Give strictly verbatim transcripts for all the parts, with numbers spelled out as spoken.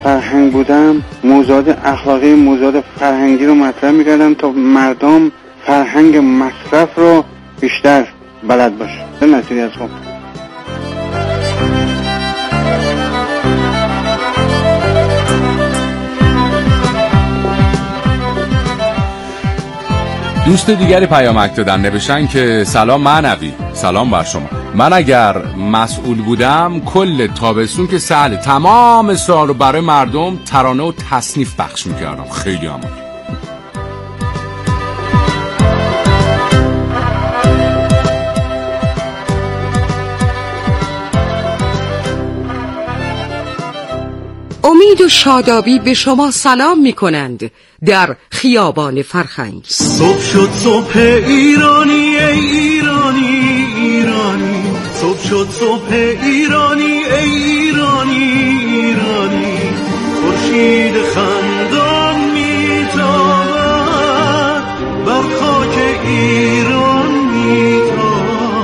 فرهنگ بودم موضوعات اخلاقی، موضوعات فرهنگی رو مطرح میکردم تا مردم فرهنگ مصرف رو بیشتر بلد باشه. نصیری از خوب. دوست دیگری پیامک دادن، نوشتن که سلام معنوی، سلام بر شما. من اگر مسئول بودم کل تابستون که سهل تمام سال رو برای مردم ترانه و تصنیف پخش میکردم. خیلی عمالی. امید و شادابی به شما سلام می کنند در خیابان فرهنگ. صبح شد صبح ایرانی ای ایرانی ایرانی، صبح شد صبح ایرانی ای ایرانی ایرانی، خورشید خندان میتابد بر خاک ایران میتابد.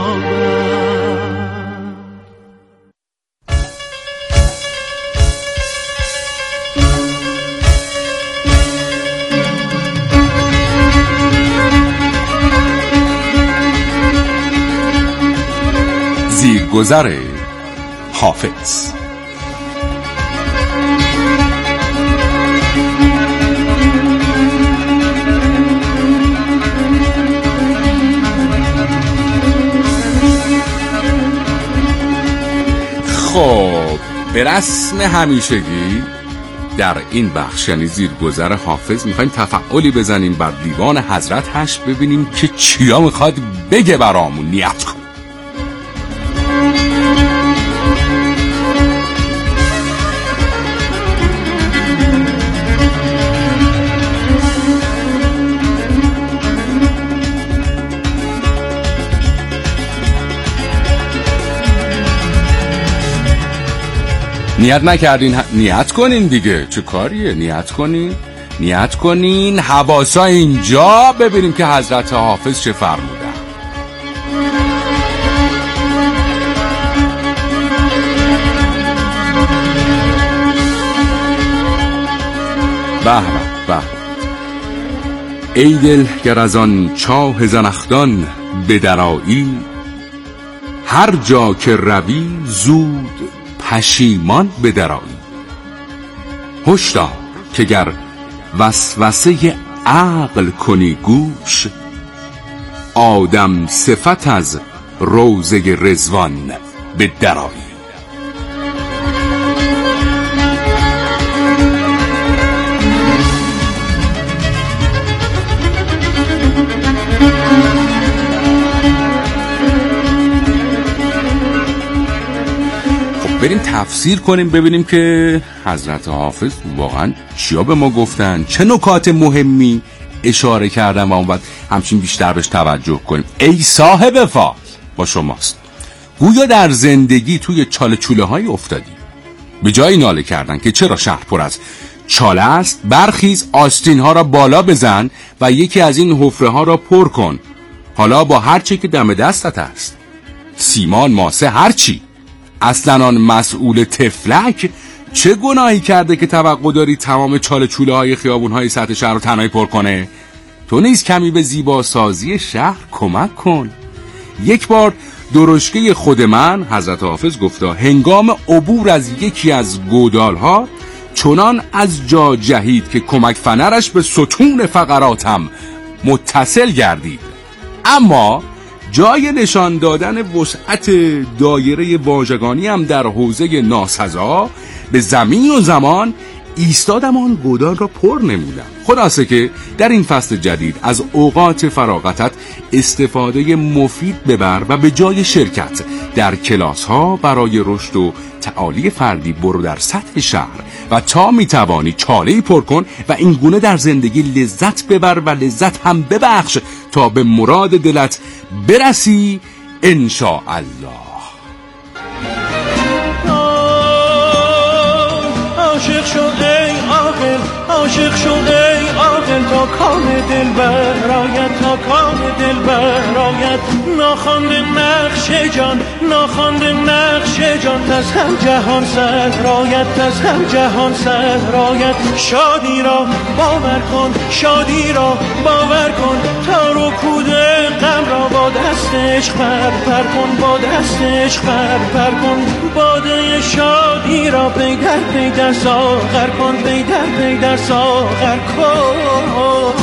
زیرگذر حافظ. خب به رسم همیشگی در این بخش یعنی زیرگذر حافظ میخوایم تفعالی بزنیم بر دیوان حضرت هشت، ببینیم که چیا میخواد بگه برامون. نیت کن. نیت نکردین ه... نیت کنین دیگه، چه کاریه؟ نیت کنین نیت کنین حواسا اینجا، ببینیم که حضرت حافظ چه فرمودن. به به به. ای دل گر از آن چاه زنخدان بدرایی، هر جا که روی زود پشیمان بدرایی. هشدار که گر وسوسه عقل کنی گوش، آدم صفت از روضه رضوان بدرایی. بریم تفسیر کنیم ببینیم که حضرت حافظ واقعا چیا به ما گفتن، چه نکات مهمی اشاره کردن و اون بعد همچین بیشتر بهش توجه کنیم. ای صاحب فال با شماست. گویا در زندگی توی چاله چوله های افتادی. به جای ناله کردن که چرا شهر پر از چاله است، برخیز آستین ها را بالا بزن و یکی از این حفره ها را پر کن. حالا با هر چی که دم دستت است، سیمان ماسه هر چی. اصلا آن مسئول تفلک چه گناهی کرده که توقع داری تمام چاله چوله های خیابون های سطح شهر رو تنهایی پر کنه؟ تو نیز کمی به زیبا سازی شهر کمک کن. یک بار درشکه خود من، حضرت حافظ گفتا، هنگام عبور از یکی از گودال ها چنان از جا جهید که کمک فنرش به ستون فقراتم متصل گردید، اما جای نشان دادن وسعت دایره واژگانی هم در حوزه ناسزا به زمین و زمان ایستادم، آن گودال را پر نمودم. خلاصه که در این فصل جدید از اوقات فراغتت استفاده مفید ببر و به جای شرکت در کلاس ها برای رشد و تعالی فردی برو در سطح شهر و تا میتوانی چاله‌ای پر کن و این گونه در زندگی لذت ببر و لذت هم ببخش تا به مراد دلت برسی انشاءالله. عاشق شو ای عاقل، عاشق شو ای عاقل، تا کام دل برایت ناکام دل برایت ناخوانده نقش جان ناخوانده نقش جان از هم جهان صحرایت از هم جهان صحرایت شادی را باور کن شادی را باور کن تا رکود غم را با دست عشق پر پر کن با دست عشق پر پر کن باده شادی را پی در پی در ساغر کن پی در پی در ساغر کن.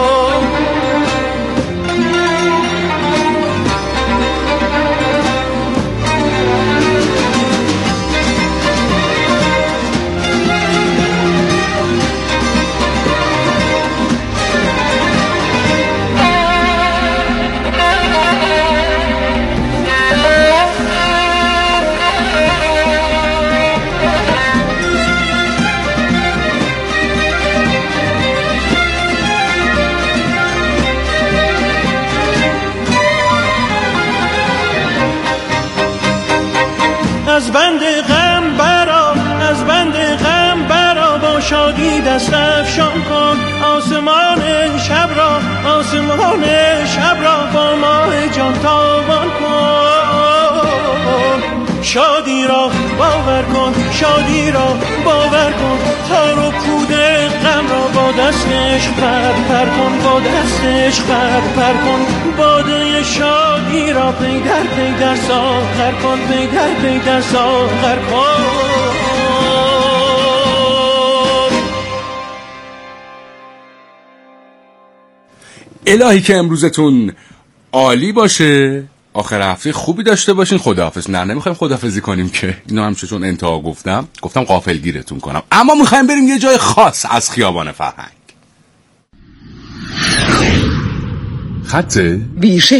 از بند غم برا از بند غم برا با شادی دست افشان کن آسمان شب را آسمان شب را با ماه جان تابان کن شادی را باور کن شادی را باور کن تا رکود غم را با دستش پر پر کن با دستش پر پر کن باده شادی را پی در پی در ساغر کن پی در پی در ساغر کن. الهی که امروزتون عالی باشه، آخر هفته خوبی داشته باشین. خداحافظ. نه نمیخوایم خداحافظی کنیم که اینو همشه چون انتها گفتم گفتم غافلگیرتون کنم، اما میخوایم بریم یه جای خاص از خیابان فرهنگ. خط ویژه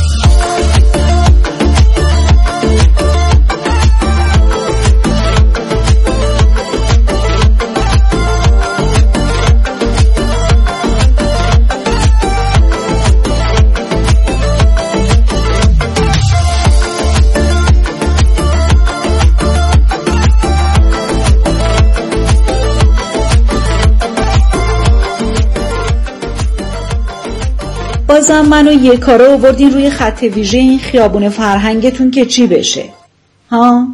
بازم منو یه کارا آوردین روی خط ویژه این خیابون فرهنگتون که چی بشه؟ ها؟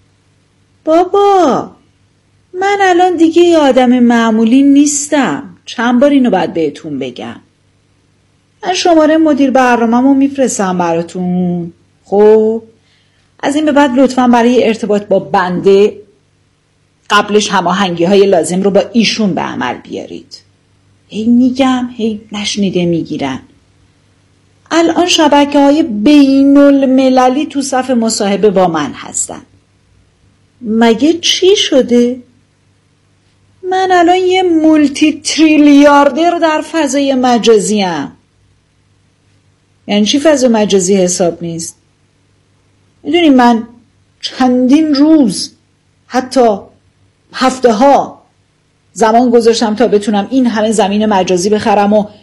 بابا من الان دیگه یه آدم معمولی نیستم. چند بار اینو باید بهتون بگم. من شماره مدیر برنامه‌مو میفرستم براتون. خب از این به بعد لطفاً برای ارتباط با بنده قبلش هماهنگی‌های لازم رو با ایشون به عمل بیارید. هی میگم هی نشنیده میگیرن. الان شبکه‌های بین المللی تو صف مصاحبه با من هستن. مگه چی شده؟ من الان یه مولتی تریلیاردر در فضای مجازی ام. یعنی چی فضای مجازی حساب نیست؟ میدونی من چندین روز حتی هفته ها زمان گذاشتم تا بتونم این همه زمین مجازی بخرم و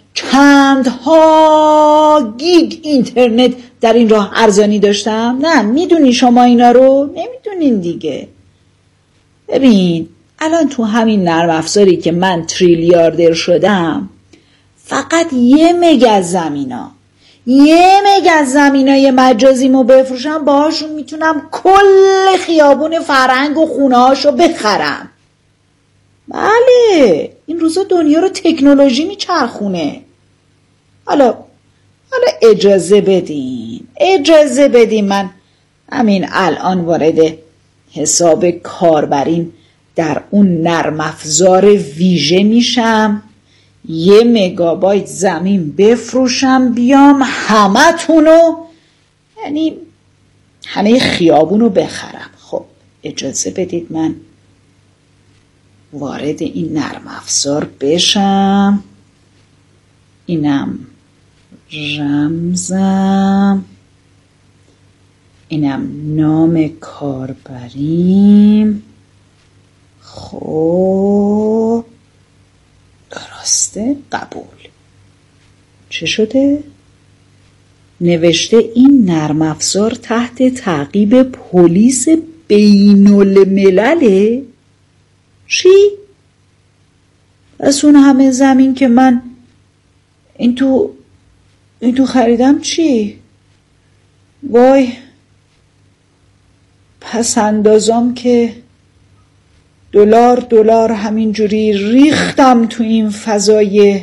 چندها گیگ اینترنت در این راه ارزانی داشتم. نه میدونی شما اینا رو؟ نمیدونین دیگه. ببین الان تو همین نرم افزاری که من تریلیاردر شدم فقط یه مگ از زمینا یه مگ از زمینای مجازیمو بفروشم باهاشون میتونم کل خیابون فرهنگ و خونه هاشو بخرم. بله این روزا دنیا رو تکنولوژی میچرخونه. حالا حالا اجازه بدین اجازه بدین من همین الان وارد حساب کاربریم در اون نرم افزار ویژه میشم، یه مگابایت زمین بفروشم بیام همه تونو یعنی همه خیابونو بخرم. خب اجازه بدید من وارد این نرم افزار بشم. اینم رمزم، اینم نام کاربریم. خب درسته قبول. چه شده؟ نوشته این نرم افزار تحت تعقیب پلیس بین الملله. چی؟ از اون همه زمین که من این تو این تو خریدم چی؟ وای، پس اندازام که دلار دلار همینجوری ریختم تو این فضای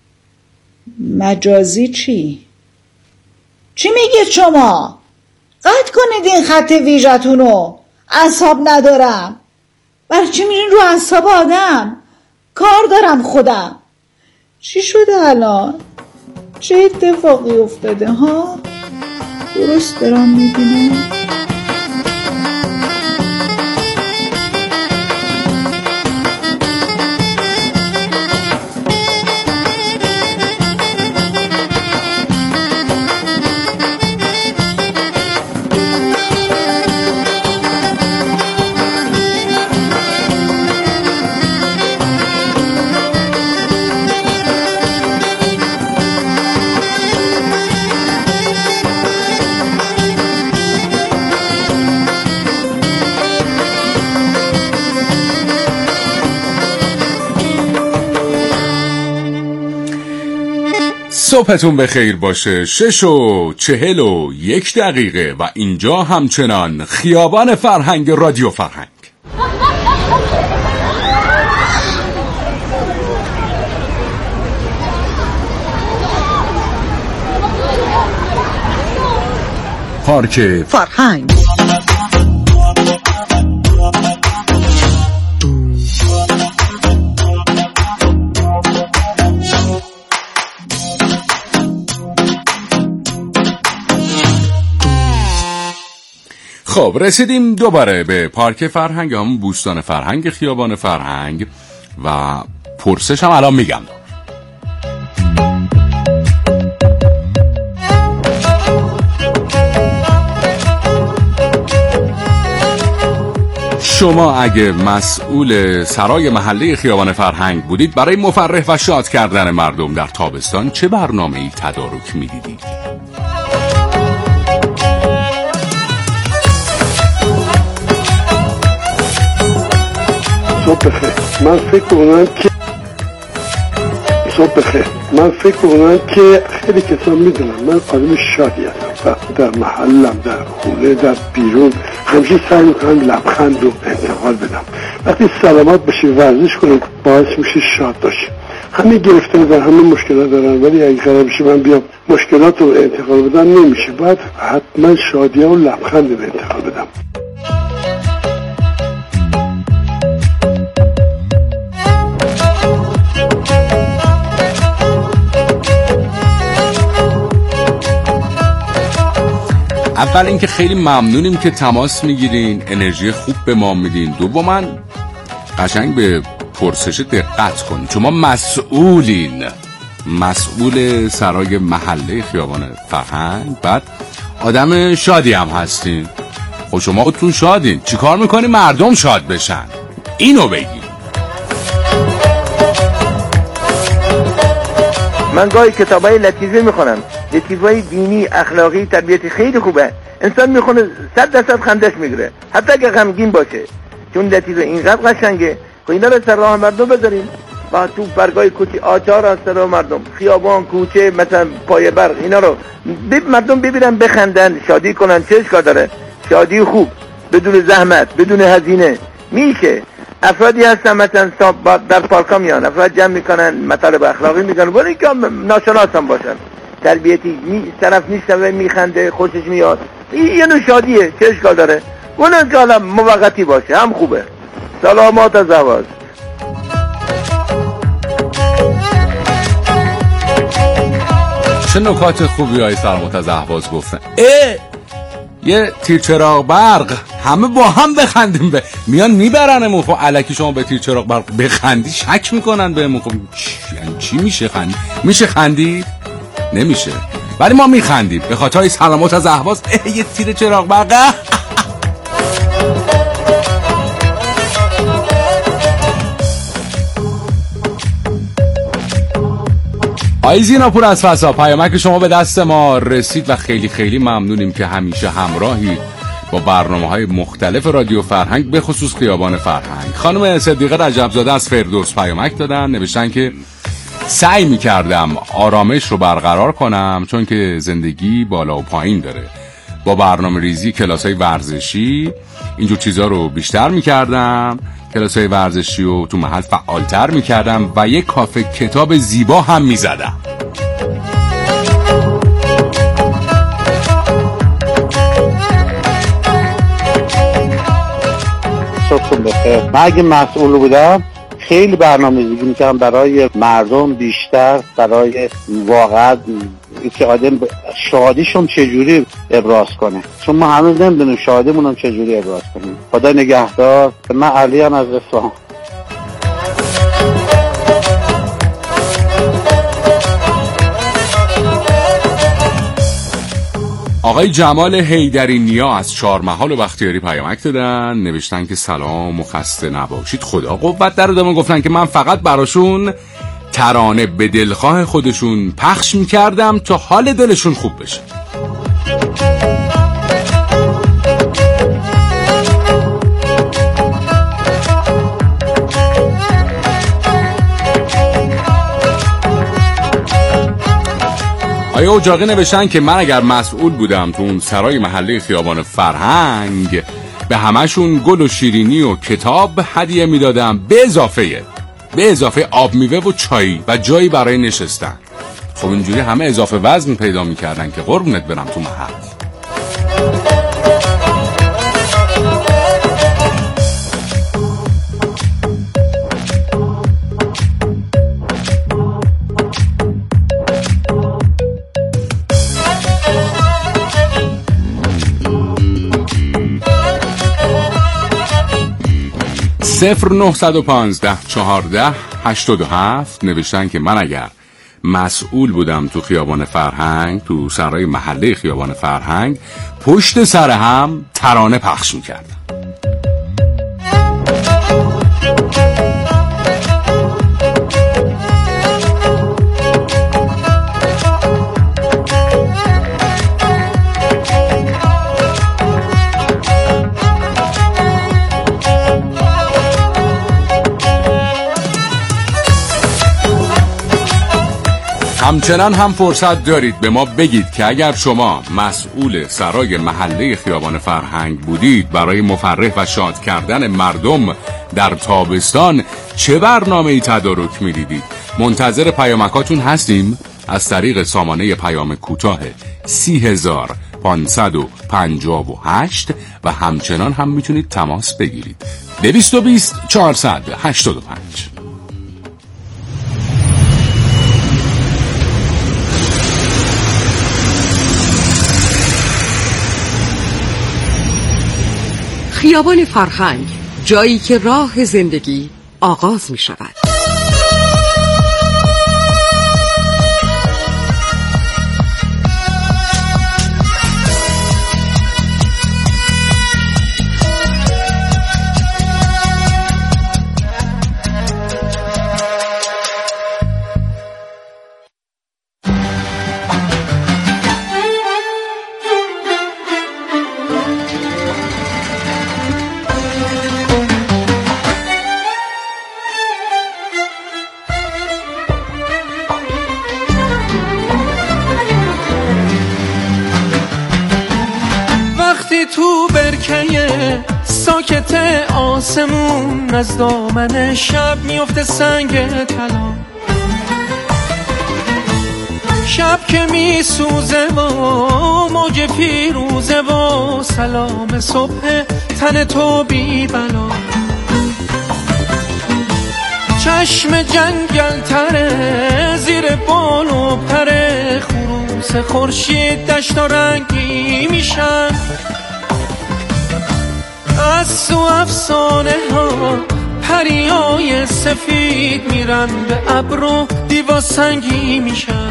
مجازی. چی؟ چی میگید شما؟ قطع کنید این خط ویژتونو، اعصاب ندارم. برای چی میرین رو اعصاب آدم؟ کار دارم خودم. چی شده الان؟ چه اتفاقی افتاده ها؟ درست دارم میبینم؟ صبحتون بخیر باشه. شش و چهل و یک دقیقه و اینجا همچنان خیابان فرهنگ رادیو فرهنگ. پارک فرهنگ. خب رسیدیم دوباره به پارک فرهنگ، هم بوستان فرهنگ، خیابان فرهنگ و پرسش هم الان میگم. شما اگه مسئول سرای محله خیابان فرهنگ بودید، برای مفرح و شاد کردن مردم در تابستان چه برنامه‌ای تدارک میدیدید؟ صبح بخیر. من فکر کنم که صبح بخیر. من فکر کنم که خیلی کسا میدونم من آدم شادی هستم. در محلم، در خونه، در بیرون همیشه سعی میکنم لبخند رو انتقال بدم. وقتی سلامت باشی، ورزش کنیم، باعث میشه شاد باشی. همه گرفتن و همه مشکلات دارن، ولی اگه قرار بشه من بیام مشکلات رو انتقال بدم نمیشه. باید حتما شادی و لبخند رو انتقال بدم. اول اینکه خیلی ممنونیم که تماس میگیرین، انرژی خوب به ما میدین. دوما قشنگ به پرسش دقت کنین، چون ما مسئولین، مسئول سرای محله خیابان فرهنگ، بعد آدم شادی هم هستین. خب شما خودتون شادین، چی کار میکنین مردم شاد بشن؟ اینو بگین. من گاهی کتابای لطیفه میخونم، لطیفه‌های دینی، اخلاقی، تربیتی، خیلی خوبه. انسان میخونه صد درصد خندش میگیره، حتی اگه غمگین باشه، چون لطیفه اینقدر قشنگه. خب اینا رو سر راه مردم بذارین، با تو برگای کوچه آچار از سر راه مردم، خیابان، کوچه، مثلا پای برق، اینا رو بب مردم ببینن، بخندن، شادی کنن. چه اشکال داره؟ شادی خوب، بدون زحمت، بدون هزینه میشه. افرادی هستن مثلا در پارکا میان، افراد جمع میکنن، مطالب اخلاقی میکنن، ولی که ناشناس هم باشن، تربیتی می طرف نیستن و میخنده، خوشش میاد، این یه نوع شادیه. چه اشکال داره؟ اون که حالا موقتی باشه هم خوبه. سلامات از آواز. چه نکات خوبی های سلامات از اهواز گفتن. اه یه تیر چراغ برق، همه با هم بخندیم. به میان میبرنمون. خب الکی شما به تیر چراغ برق بخندی شک میکنن بهمون. خب یعنی چی میشه خندید؟ میشه خندید؟ نمیشه، ولی ما میخندیم به خاطر سلامات از اهواز. یه تیر چراغ برق. آی زیناپور از فسا، پیامک شما به دست ما رسید و خیلی خیلی ممنونیم که همیشه همراهید با برنامه‌های مختلف رادیو فرهنگ، به خصوص خیابان فرهنگ. خانم صدیقه رجبزاده از فردوس پیامک دادن، نوشتن که سعی میکردم آرامش رو برقرار کنم، چون که زندگی بالا و پایین داره. با برنامه ریزی کلاسای ورزشی اینجور چیزا رو بیشتر میکردم، کلاسای ورزشی رو تو محل فعالتر میکردم و یک کافه کتاب زیبا هم میزدم. صبحتون بخیر. من اگه مسئول بودم خیلی برنامه‌ریزی می‌کردم برای مردم بیشتر، برای واقعا اینکه آدم شادیشون چجوری ابراز کنه، چون ما هنوز نمیدونیم شادیمون هم چجوری ابراز کنیم. خدا نگهدار. من علی ام از اصفهان. آقای جمال حیدری نیا از چهارمحال و بختیاری پیامک دادن، نوشتن که سلام و خسته نباشید، خدا قوت. در ادامه گفتن که من فقط براشون ترانه به دلخواه خودشون پخش میکردم تا حال دلشون خوب بشه. آیا اجاقی نوشتن که من اگر مسئول بودم تو اون سرای محله خیابان فرهنگ به همشون گل و شیرینی و کتاب هدیه میدادم، به اضافه به اضافه آب میوه و چای و جایی برای نشستن. خب اینجوری همه اضافه وزن پیدا میکردن که قربونت برم تو محل. صفر نهصد و پانزده چهارده هشتاد و هفت نوشتن که من اگر مسئول بودم تو خیابان فرهنگ، تو سرای محله خیابان فرهنگ، پشت سر هم ترانه پخش میکردم. همچنان هم فرصت دارید به ما بگید که اگر شما مسئول سرای محله خیابان فرهنگ بودید، برای مفرح و شاد کردن مردم در تابستان چه برنامه‌ای تدارک می‌دیدید؟ منتظر پیامکاتون هستیم از طریق سامانه پیام کوتاه سی هزار پانصد و پنجاه و هشت و همچنان هم میتونید تماس بگیرید دویست و بیست چهارصد هشتاد و پنج. خیابان فرهنگ، جایی که راه زندگی آغاز می شود. تو برکه ساکت آسمون از دامن شب میفته سنگ طلا، شب که میسوزه و موج پیروزه و سلام صبح تن تو بی بلا، چشم جنگل تره زیر بال و پره، خروس خورشید دشت و رنگی میشن، از تو افسانه ها پریای سفید میرن به ابر و دیوا سنگی میشن،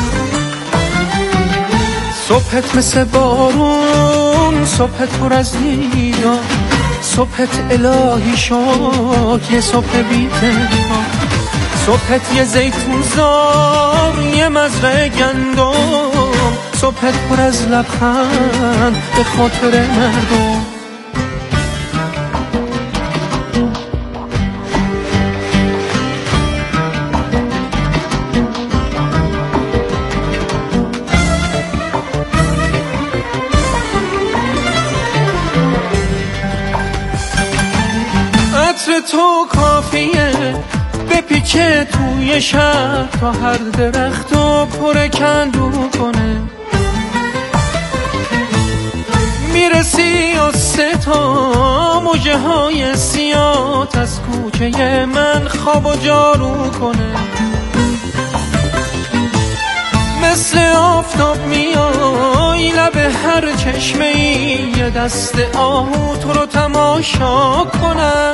صبحت مثل بارون، صبحت پر از نیدا، صبحت الهی شد یه صبح بی‌تنها، صبحت یه زیتون زار یه مزرعه گندم، صبحت پر از لبخند به خاطر مردم. تو کافیه بپیچه توی شهر تا هر درخت و پر کندو کنه، میرسی و سه تا موجه های سیاه از کوچه من خواب و جارو کنه، مثل آفتاب میای لب هر چشمه ای یه دست آهو تو رو تماشا کنن،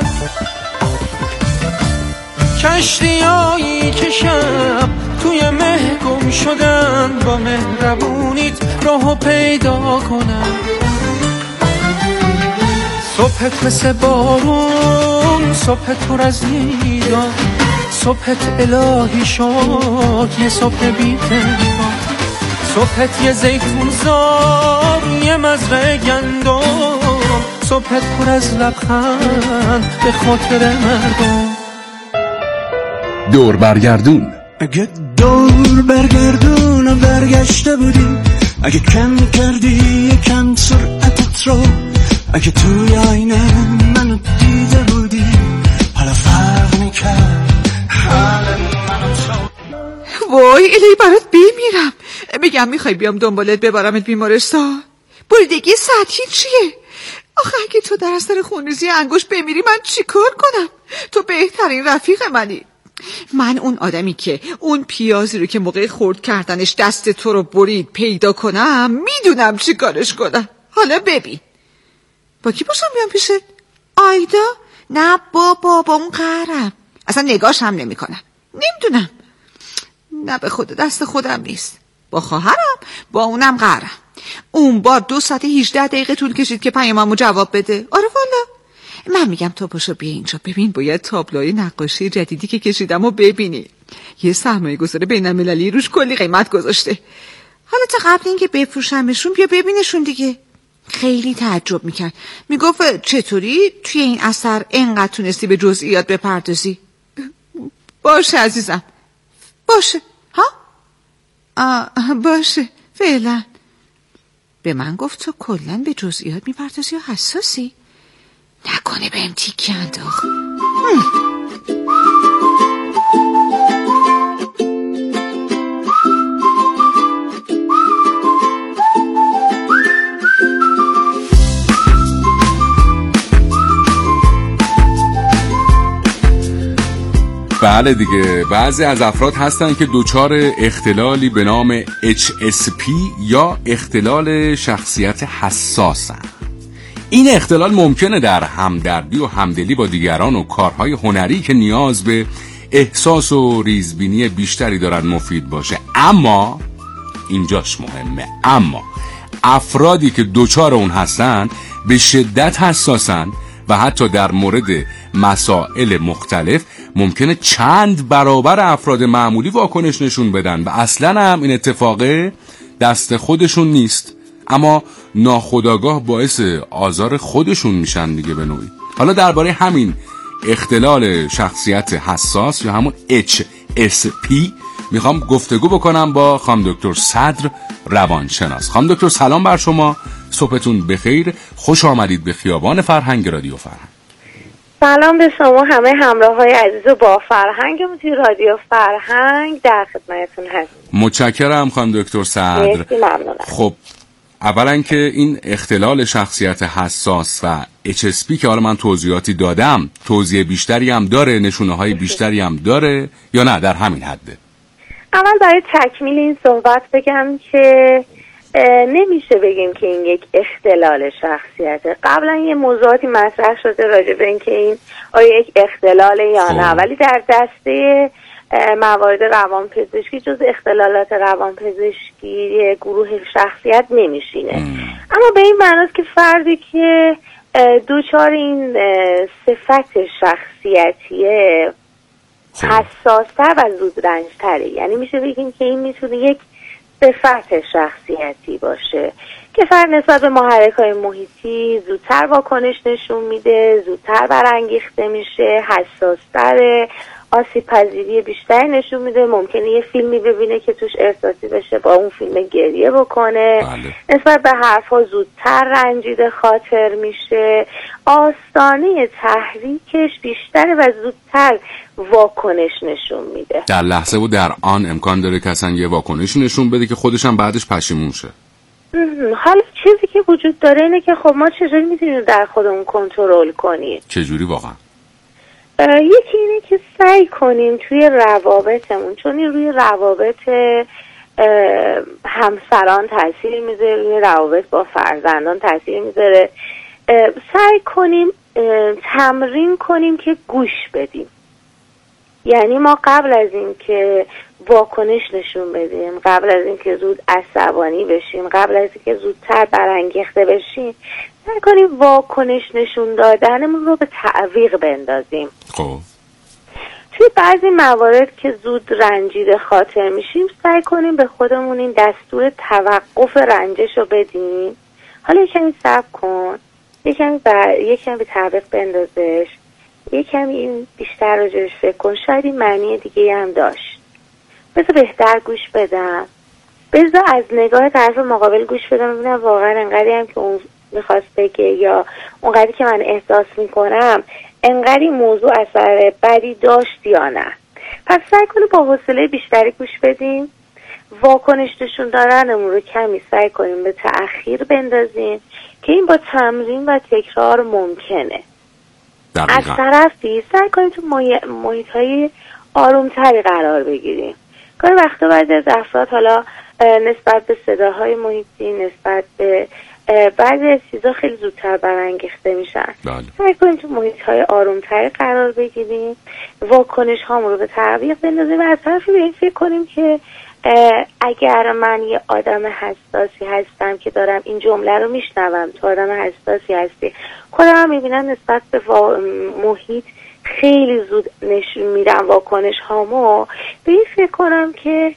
کشتیایی که شب توی مه گم شدن با مهربونیت راهو پیدا کنن، صبحت مثل بارون، صبحت پر از دیدار، صبحت الهی شد یه صبح بی تنها، صبحت یه زیتون زار یه مزرعه گندم، صبحت پر از لبخند به خاطر مردم. دور برگردون. اگه دور برگردون و برگشته بودی، اگه کم کردی یکم سرعتت رو، اگه توی آینه منو دیده بودی، حالا فرق میکرد حال منو تو. وای الهی برات بمیرم. بگم میخوای بیام دنبالت ببرمت بیمارستان؟ بریدگی سطحی چیه؟ آخه اگه تو در اثر خونریزی انگشت بمیری من چی کار کنم؟ تو بهترین رفیق منی. من اون آدمی که اون پیازی رو که موقع خورد کردنش دست تو رو برید پیدا کنم میدونم چی کارش کنم. حالا ببین با کی باشم بیام پیشت؟ آیدا؟ نه بابا با اون قهرم اصلا نگاش هم نمی کنم. نمیدونم، نه به خود دست خودم نیست. با خواهرم با اونم قهرم. اون بار دو ساعت هجده دقیقه طول کشید که پیاممو جواب بده. آره والا. من میگم تو پاشو بیا اینجا ببین، باید تابلوی نقاشی جدیدی که کشیدم و ببینی. یه سرمایه گذار بین المللی روش کلی قیمت گذاشته. حالا تا قبل اینکه بفروشمشون بیا ببینشون دیگه. خیلی تعجب میکرد. میگفت چطوری توی این اثر انقدر تونستی به جزئیات بپردازی؟ باشه عزیزم باشه. ها؟ آه باشه فعلا. به من گفت تو کلن به جزئیات میپردازی و حساسی؟ نکنه بهم تیکی انداخت. بله دیگه، بعضی از افراد هستن که دچار اختلالی به نام اچ اس پی یا اختلال شخصیت حساسن. این اختلال ممکنه در همدردی و همدلی با دیگران و کارهای هنری که نیاز به احساس و ریزبینی بیشتری دارن مفید باشه، اما اینجاش مهمه، اما افرادی که دچار اون هستن به شدت حساسن و حتی در مورد مسائل مختلف ممکنه چند برابر افراد معمولی واکنش نشون بدن و اصلا هم این اتفاقه دست خودشون نیست، اما ناخودآگاه باعث آزار خودشون میشن دیگه به نوعی. حالا درباره همین اختلال شخصیت حساس یا همون اچ اس پی میخوام گفتگو بکنم با خانم دکتر صدر روانشناس. خانم دکتر سلام بر شما، صبحتون بخیر، خوش آمدید به خیابان فرهنگ رادیو فرهنگ. سلام به شما همه همراه های عزیز و با فرهنگمون توی رادیو فرهنگ، در خدمتتون هستم. متشکرم خانم دکتر صدر. خب اولا که این اختلال شخصیت حساس و اچ اس پی که حالا من توضیحاتی دادم، توضیح بیشتری هم داره، نشونه های بیشتری هم داره یا نه در همین حده؟ اول برای تکمیل این صحبت بگم که نمیشه بگیم که این یک اختلال شخصیته. قبلا یه موضوعاتی مطرح شده راجع به این که این آیا یک اختلاله یا نه، ولی در دسته موارد روانپزشکی جز اختلالات روانپزشکی گروه شخصیت نمیشینه. اما به این معناست که فردی که دوچار این صفت شخصیتیه حساستر و زودرنجتره، یعنی میشه بگیم که این میتونه یک صفت شخصیتی باشه که فرد نسبت به محرک‌های محیطی زودتر واکنش نشون میده، زودتر برانگیخته میشه، حساس‌تره، آسیب پذیری بیشتری نشون میده. ممکنه یه فیلمی ببینه که توش احساسی بشه، با اون فیلم گریه بکنه. بله. نسبت به حرفا زودتر رنجیده خاطر میشه. آستانه تحریکش بیشتره و زودتر واکنش نشون میده. در لحظه و در آن امکان داره که اصلا یه واکنشی نشون بده که خودش هم بعدش پشیمون شه. حالا چیزی که وجود داره اینه که خب ما چجوری میتونیم در خودمون کنترل کنیم؟ چجوری واقعا؟ یکی اینه که سعی کنیم توی روابطمون، چون این روی روابط همسران تاثیر میذاره، روی روابط با فرزندان تاثیر میذاره، سعی کنیم تمرین کنیم که گوش بدیم. یعنی ما قبل از این که واکنش نشون بدیم، قبل از این که زود عصبانی بشیم، قبل از این که زودتر برانگیخته بشیم، سعی کنیم واکنش نشون دادنمون رو به تعویق بندازیم. خب توی بعضی موارد که زود رنجیده خاطر میشیم، سعی کنیم به خودمون این دستور توقف رنجش رو بدیم. حالا یه کمی صبر کن، یه کمی بر... یه کمی به تعویق بندازش، یه کمی این بیشتر راجعش فکر کن، شاید این معنی دیگه هم داشت، بذار بهتر گوش بدم، بذار از نگاه طرف مقابل گوش بدم ببینم واقعا انقدری هم که اون میخواست بگه یا اونقدری که من احساس میکنم انقدری موضوع اثر بدی داشت یا نه. پس سعی کنیم با حوصله بیشتری گوش بدیم، واکنش نشون دادنمون رو کمی سعی کنیم به تأخیر بندازیم که این با تمرین و تکرار ممکنه. دقیقا. از طرفی سعی کنیم تو محیط های آرومتری قرار بگیریم. گاهی وقتا بعضی از افراد حالا نسبت به صداهای محیطی، نسبت به بعضی از چیزا خیلی زودتر برانگیخته میشن. بله. سعی کنیم تو محیط های آرومتری قرار بگیریم، واکنش هامون رو به تعویق بندازیم و از طرفی به این فکر کنیم که اگر من یه آدم حساسی هستم که دارم این جمله رو میشنوم، تو آدم حساسی هستی، خودم هم میبینم نسبت به محیط خیلی زود نشون میدم واکنش هامو، به این فکر کنم که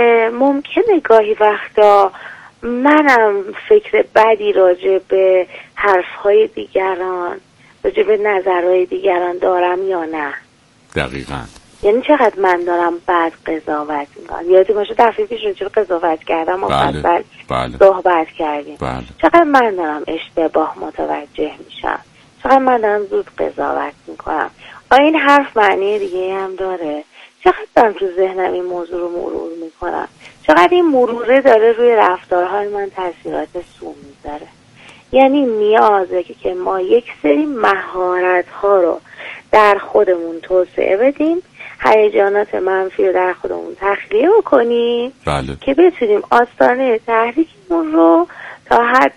ممکنه گاهی وقتا منم فکر بدی راجع به حرفهای دیگران، راجع به نظرهای دیگران دارم یا نه. دقیقاً. یعنی چقدر من دارم بد قضاوت میکنم. یادی باشه دفعه پیش چرا قضاوت کردم و بله. بعد بله. صحبت کردیم. بله. چقدر من دارم اشتباه متوجه میشم، چقدر من دارم زود قضاوت میکنم. آیا این حرف معنی دیگه هم داره؟ چقدر دارم تو ذهنم این موضوع رو مرور میکنم، چقدر این مروره داره روی رفتارهای من تاثیرات سو میذاره. یعنی نیازه که ما یک سری مهارت ها رو در خودمون توسعه بدیم، هیجانات منفی رو در خودمون تخلیه بکنیم. بله. که بتونیم آستانه تحریکمون رو تا حد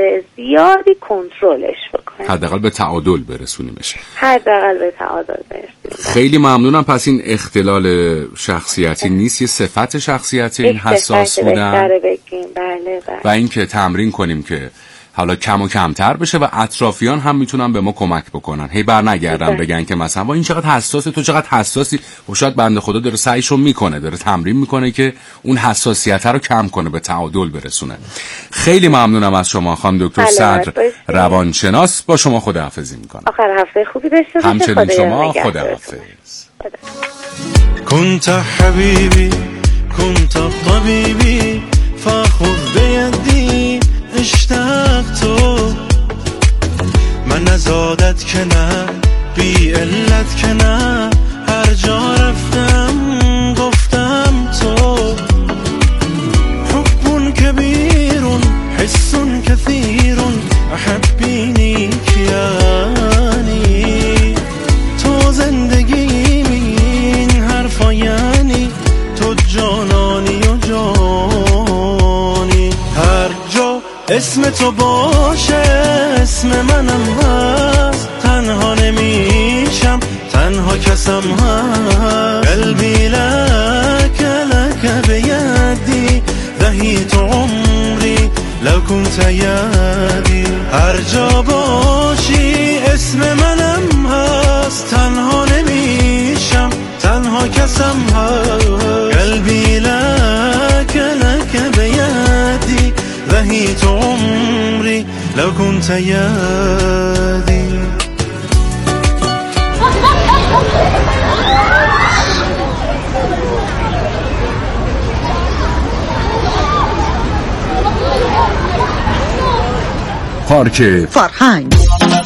زیادی کنترلش بکنیم، حداقل به تعادل برسونیمش. حداقل به تعادل برسونیم. خیلی ممنونم. پس این اختلال شخصیتی نیست، یه صفت شخصیتی، این حساس بودن. بله بله. و این که تمرین کنیم که حالا کم و کمتر بشه و اطرافیان هم میتونن به ما کمک بکنن، هی بر نگردن بگن که مثلا وا این چقدر حساسه، تو چقدر حساسی. و شاید بنده خدا داره سعیشو میکنه، داره تمرین میکنه که اون حساسیت رو کم کنه، به تعادل برسونه. خیلی ممنونم از شما خانم دکتر صدر، روانشناس. با شما خداحافظی میکنم. آخر هفته خوبی داشته باشید. همچنین شما. خداحافظ. كنت حبيبي كنت طبيبي فخذ بيدي اشتقت من از عادت که نه بی علت که نه هر جا رفتم گفتم تو حب كبير حس كثير احبینی کیانی تو زندگی این حرفا یعنی تو جانانی و جانی هر جا اسم تو باشه اسم منم هست تنها نمیشم تنها کسم هست قلبی لك لك بیدی دهیت عمری لو كنت یدی هر جا باشی اسم منم هست تنها نمیشم تنها کسم هست قلبی لك لك بیدی دهیت عمری لو كنت یدی پارک فرهنگ.